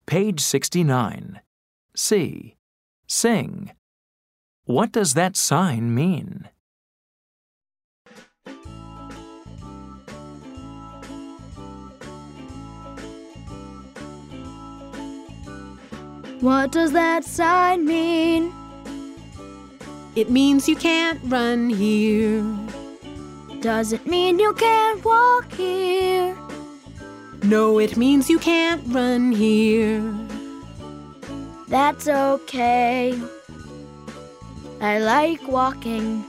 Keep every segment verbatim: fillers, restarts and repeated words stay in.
Page sixty-nine. C. Sing. What does that sign mean? What does that sign mean? It means you can't run here. Does it mean you can't walk here? No, it means you can't run here. That's okay. I like walking.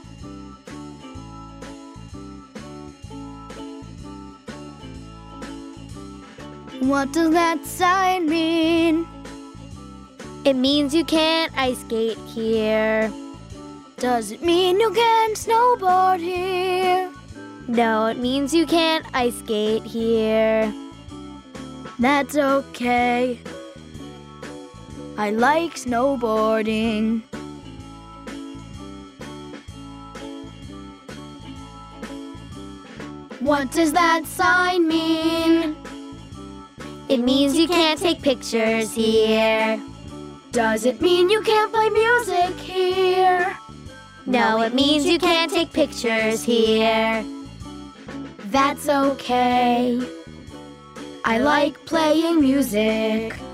What does that sign mean? It means you can't ice skate here. Does it mean you can't snowboard here? No, it means you can't ice skate here. That's okay. I like snowboarding. What does that sign mean? It means you can't take pictures here. Does it mean you can't play music here? No, it means you can't take pictures here. That's okay. I like playing music.